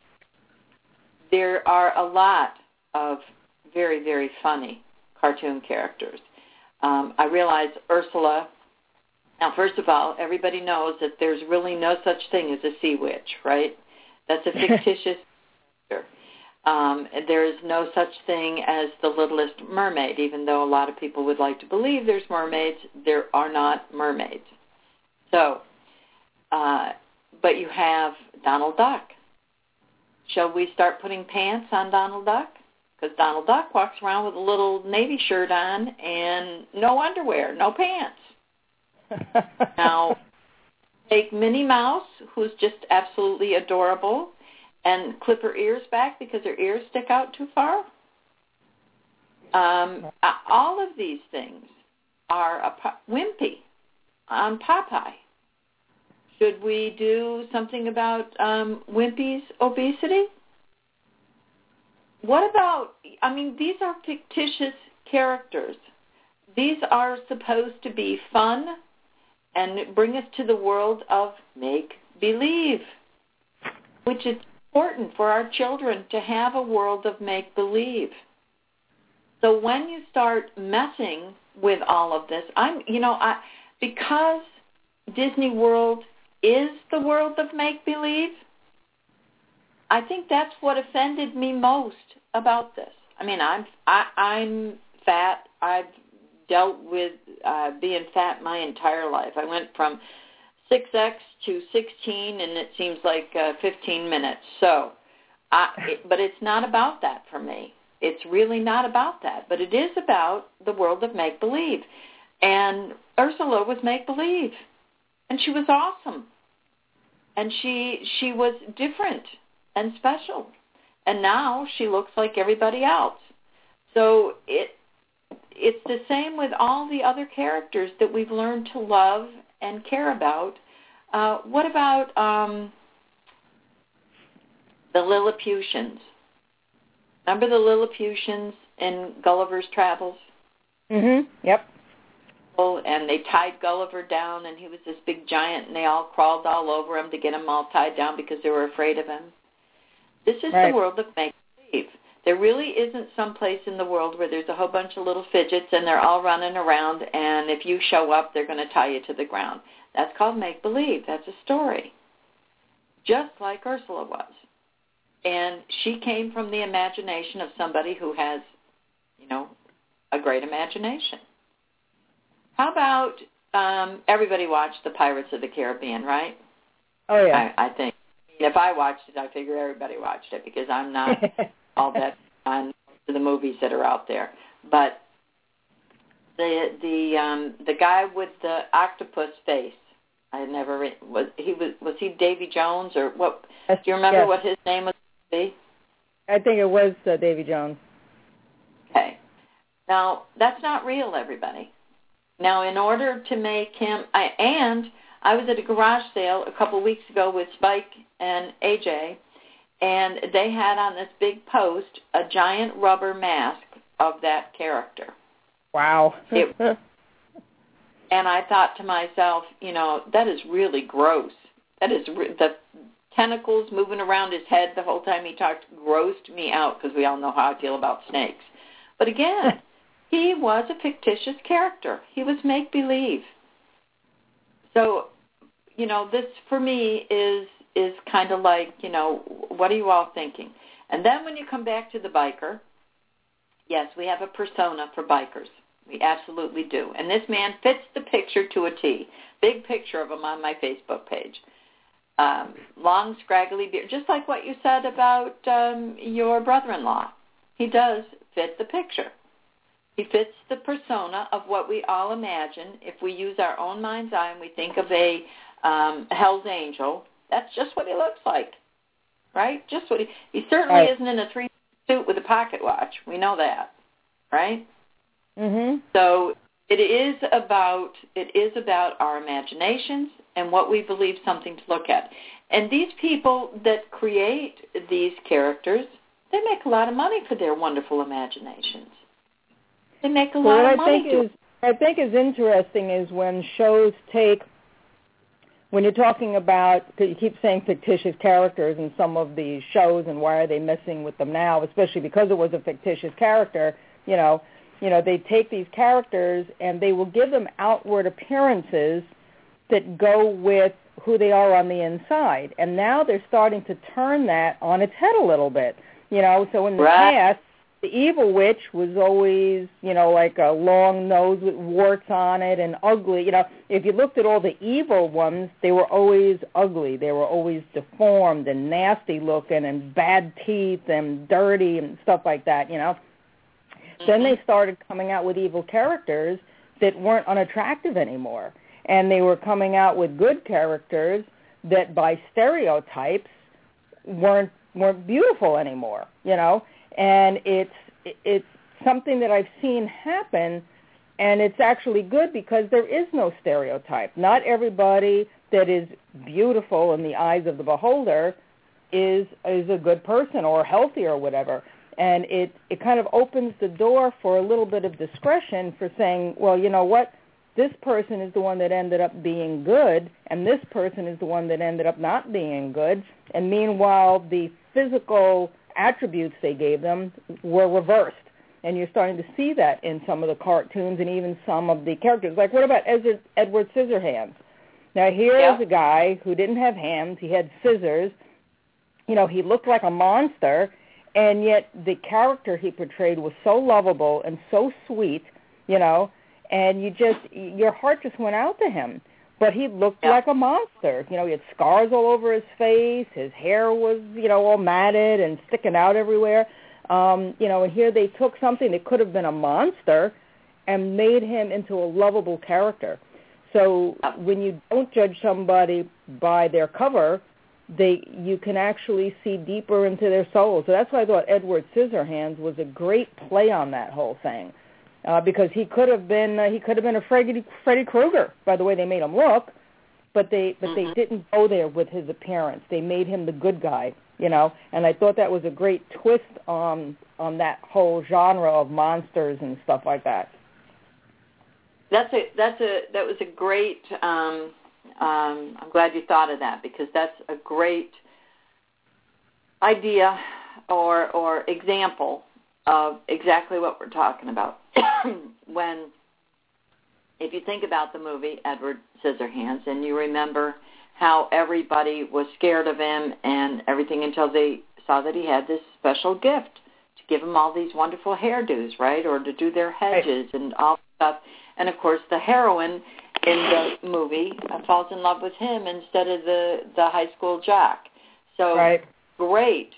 there are a lot of very, very funny cartoon characters. I realize Ursula Now, first of all, everybody knows that there's really no such thing as a sea witch, right? That's a fictitious character. There is no such thing as the Littlest Mermaid, even though a lot of people would like to believe there's mermaids. There are not mermaids. So, but you have Donald Duck. Shall we start putting pants on Donald Duck? Because Donald Duck walks around with a little Navy shirt on and no underwear, no pants. Now, take Minnie Mouse, who's just absolutely adorable, and clip her ears back because her ears stick out too far. All of these things are wimpy on Popeye. Should we do something about Wimpy's obesity? What about, these are fictitious characters. These are supposed to be fun and bring us to the world of make-believe, which is important for our children to have a world of make-believe. So when you start messing with all of this, because Disney World is the world of make-believe, I think that's what offended me most about this. I'm fat. I've dealt with being fat my entire life. I went from 6X to 16, and it seems like 15 minutes. So, but it's not about that for me. It's really not about that. But it is about the world of make-believe. And Ursula was make-believe. And she was awesome. And she was different and special. And now she looks like everybody else. So it's the same with all the other characters that we've learned to love and care about. What about the Lilliputians? Remember the Lilliputians in Gulliver's Travels? Yep. And they tied Gulliver down, and he was this big giant, and they all crawled all over him to get him all tied down because they were afraid of him. This is the world of make-believe. There really isn't some place in the world where there's a whole bunch of little fidgets, and they're all running around, and if you show up, they're going to tie you to the ground. That's called make-believe. That's a story, just like Ursula was. And she came from the imagination of somebody who has, a great imagination. How about everybody watched the Pirates of the Caribbean, right? Oh, yeah. I think. If I watched it, I figure everybody watched it because I'm not all that on the movies that are out there. But the guy with the octopus face, I never was he Davy Jones or what? Do you remember what his name was? I think it was Davy Jones. Okay. Now that's not real, everybody. Now, in order to make him, I was at a garage sale a couple of weeks ago with Spike and AJ, and they had on this big post a giant rubber mask of that character. Wow. And I thought to myself, that is really gross. That is the tentacles moving around his head the whole time he talked grossed me out because we all know how I feel about snakes. But again, he was a fictitious character. He was make-believe. So, this for me is kind of like, what are you all thinking? And then when you come back to the biker, yes, we have a persona for bikers. We absolutely do. And this man fits the picture to a T. Big picture of him on my Facebook page. Long, scraggly beard, just like what you said about your brother-in-law. He does fit the picture. He fits the persona of what we all imagine. If we use our own mind's eye and we think of a Hell's Angel, that's just what he looks like, right? Just what he certainly isn't in a three-piece suit with a pocket watch. We know that, right? Mhm. So it is about our imaginations and what we believe something to look at. And these people that create these characters, they make a lot of money for their wonderful imaginations. They make a lot of money. I think is interesting is when shows when you're talking about, you keep saying fictitious characters in some of these shows, and why are they messing with them now, especially because it was a fictitious character, they take these characters and they will give them outward appearances that go with who they are on the inside. And now they're starting to turn that on its head a little bit. So in the past, the evil witch was always, like a long nose with warts on it and ugly. If you looked at all the evil ones, they were always ugly. They were always deformed and nasty looking and bad teeth and dirty and stuff like that, Then they started coming out with evil characters that weren't unattractive anymore. And they were coming out with good characters that by stereotypes weren't beautiful anymore, And it's something that I've seen happen, and it's actually good because there is no stereotype. Not everybody that is beautiful in the eyes of the beholder is a good person or healthy or whatever. And it kind of opens the door for a little bit of discretion for saying, well, you know what? This person is the one that ended up being good, and this person is the one that ended up not being good. And meanwhile, the physical attributes they gave them were reversed. And you're starting to see that in some of the cartoons and even some of the characters. Like, what about Edward Scissorhands? Now, here's a guy who didn't have hands. He had scissors. He looked like a monster, and yet the character he portrayed was so lovable and so sweet, and your heart just went out to him. But he looked like a monster. He had scars all over his face. His hair was, all matted and sticking out everywhere. And here they took something that could have been a monster and made him into a lovable character. So when you don't judge somebody by their cover, you can actually see deeper into their soul. So that's why I thought Edward Scissorhands was a great play on that whole thing. Because he could have been a Freddy Krueger by the way they made him look, but they didn't go there with his appearance. They made him the good guy, And I thought that was a great twist on that whole genre of monsters and stuff like that. That was a great. I'm glad you thought of that because that's a great idea or example of exactly what we're talking about. If you think about the movie Edward Scissorhands and you remember how everybody was scared of him and everything until they saw that he had this special gift to give them all these wonderful hairdos, right, or to do their hedges and all stuff. And, of course, the heroine in the movie falls in love with him instead of the high school jock. So great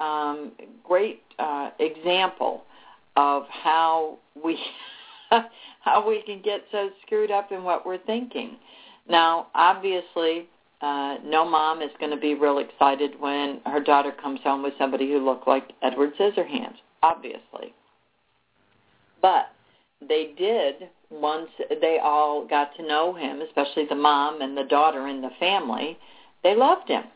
example of how we can get so screwed up in what we're thinking. Now, obviously, no mom is going to be real excited when her daughter comes home with somebody who looked like Edward Scissorhands, obviously. But they did, once they all got to know him, especially the mom and the daughter in the family, they loved him.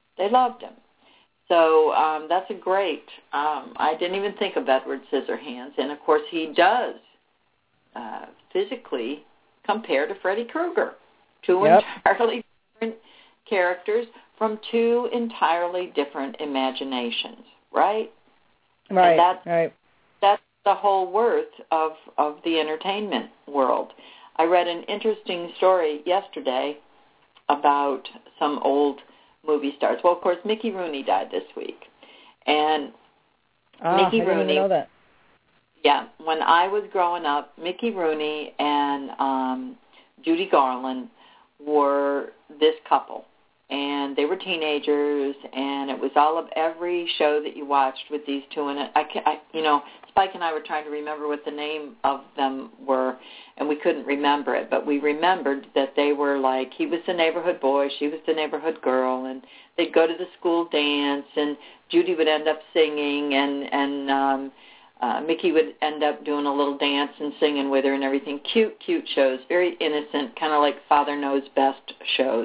So that's a great, I didn't even think of Edward Scissorhands. And, of course, he does physically compare to Freddy Krueger, two entirely different characters from two entirely different imaginations, right? Right, and that's the whole worth of the entertainment world. I read an interesting story yesterday about some old movie stars. Well, of course, Mickey Rooney died this week. And Mickey Rooney, I didn't even know that. Yeah, when I was growing up, Mickey Rooney and Judy Garland were this couple. And they were teenagers, and it was all of every show that you watched with these two in it. Spike and I were trying to remember what the name of them were, and we couldn't remember it. But we remembered that they were like, he was the neighborhood boy, she was the neighborhood girl, and they'd go to the school dance, and Judy would end up singing, and Mickey would end up doing a little dance and singing with her and everything. Cute shows, very innocent, kind of like Father Knows Best shows.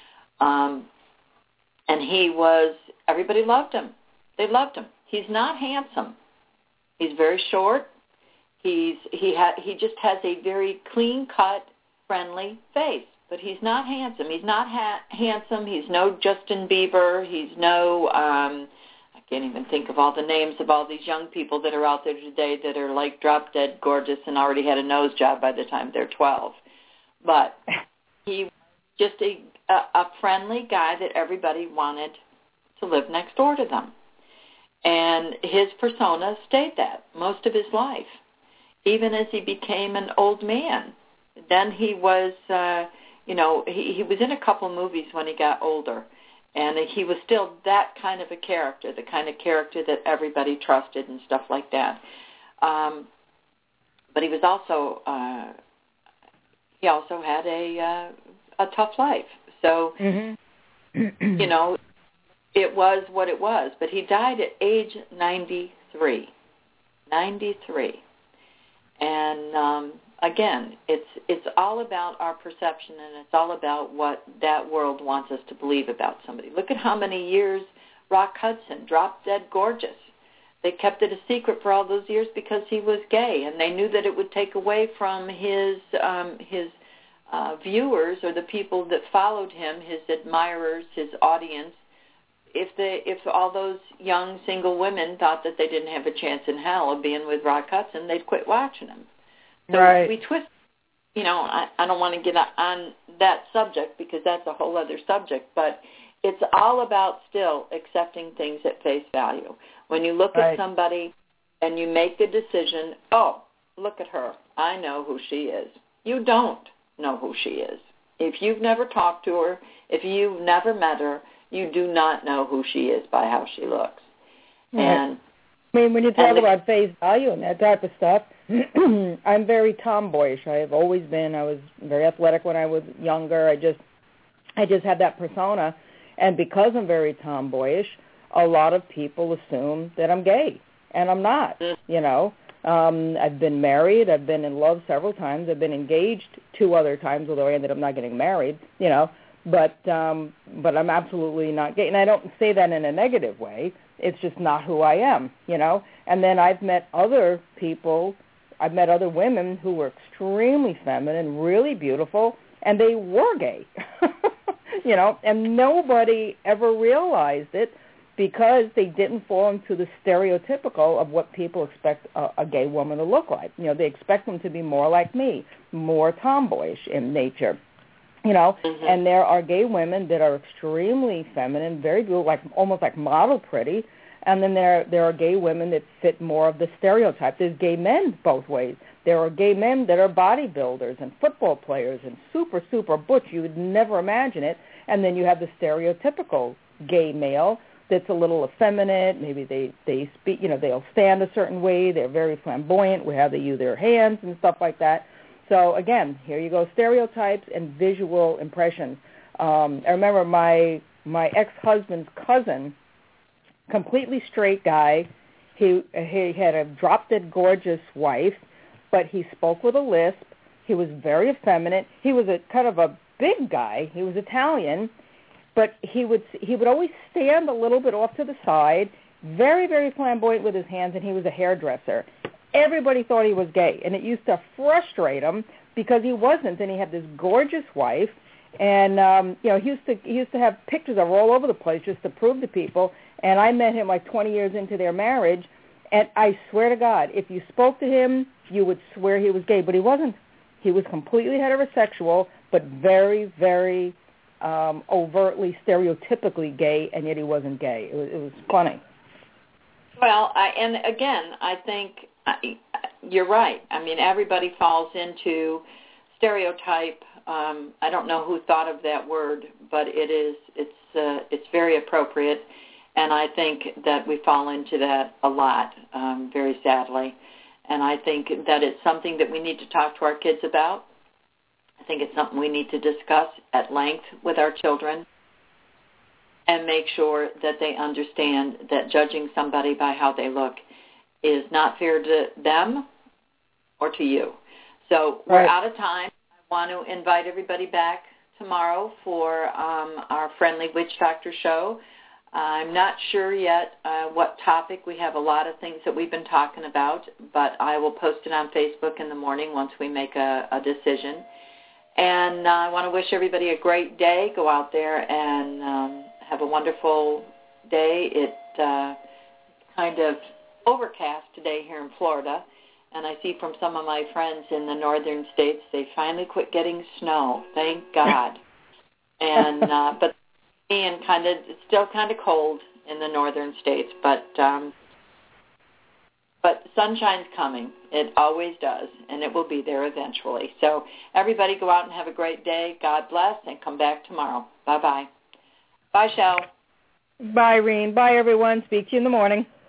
And everybody loved him. They loved him. He's not handsome. He's very short. He just has a very clean-cut, friendly face. But he's not handsome. He's not handsome. He's no Justin Bieber. He's no, I can't even think of all the names of all these young people that are out there today that are like drop-dead gorgeous and already had a nose job by the time they're 12. But he just a friendly guy that everybody wanted to live next door to them. And his persona stayed that most of his life, even as he became an old man. Then he was, he was in a couple movies when he got older, and he was still that kind of a character, the kind of character that everybody trusted and stuff like that. But he was also, he also had a tough life. So, it was what it was. But he died at age 93. 93. And again, it's all about our perception, and it's all about what that world wants us to believe about somebody. Look at how many years Rock Hudson, drop dead gorgeous. They kept it a secret for all those years because he was gay, and they knew that it would take away from his viewers or the people that followed him, his admirers, his audience. If all those young single women thought that they didn't have a chance in hell of being with Rock Hudson, they'd quit watching him. So right. We twist. I don't want to get on that subject because that's a whole other subject, but it's all about still accepting things at face value. When you look right. at somebody and you make the decision, oh, look at her, I know who she is. You don't know who she is. If you've never talked to her, if you've never met her, you do not know who she is by how she looks. Right. And I mean, when you talk about face value and that type of stuff, I'm very tomboyish. I have always been. I was very athletic when I was younger. I just had that persona. And because I'm very tomboyish, a lot of people assume that I'm gay, and I'm not, I've been married. I've been in love several times. I've been engaged 2 other times, although I ended up not getting married, But I'm absolutely not gay. And I don't say that in a negative way. It's just not who I am, And then I've met other people. I've met other women who were extremely feminine, really beautiful, and they were gay, and nobody ever realized it because they didn't fall into the stereotypical of what people expect a gay woman to look like. They expect them to be more like me, more tomboyish in nature. And there are gay women that are extremely feminine, very beautiful, almost like model pretty, and then there are gay women that fit more of the stereotype. There's gay men both ways. There are gay men that are bodybuilders and football players and super, super butch. You would never imagine it. And then you have the stereotypical gay male that's a little effeminate. Maybe they speak, they'll stand a certain way. They're very flamboyant with how they use their hands and stuff like that. So, again, here you go, stereotypes and visual impressions. I remember my ex-husband's cousin, completely straight guy. He had a drop-dead gorgeous wife, but he spoke with a lisp. He was very effeminate. He was a kind of a big guy. He was Italian, but he would always stand a little bit off to the side, very, very flamboyant with his hands, and he was a hairdresser. Everybody thought he was gay, and it used to frustrate him because he wasn't, and he had this gorgeous wife, and he used to have pictures of her all over the place just to prove to people. And I met him like 20 years into their marriage, and I swear to God, if you spoke to him, you would swear he was gay, but he wasn't. He was completely heterosexual, but very, very overtly, stereotypically gay, and yet he wasn't gay. It was funny. Well, and again, I think you're right. I mean, everybody falls into stereotype. I don't know who thought of that word, but it's very appropriate, and I think that we fall into that a lot, very sadly. And I think that it's something that we need to talk to our kids about. I think it's something we need to discuss at length with our children and make sure that they understand that judging somebody by how they look is not fair to them or to you. So we're out of time. I want to invite everybody back tomorrow for our Friendly Witch Doctor show. I'm not sure yet what topic. We have a lot of things that we've been talking about, but I will post it on Facebook in the morning once we make a decision. And I want to wish everybody a great day. Go out there and have a wonderful day. It's kind of overcast today here in Florida, and I see from some of my friends in the northern states they finally quit getting snow. Thank God. and but still kind of cold in the northern states, but sunshine's coming. It always does, and it will be there eventually. So everybody go out and have a great day. God bless, and come back tomorrow. Bye-bye. Bye, Shel. Bye, Reen. Bye, everyone. Speak to you in the morning.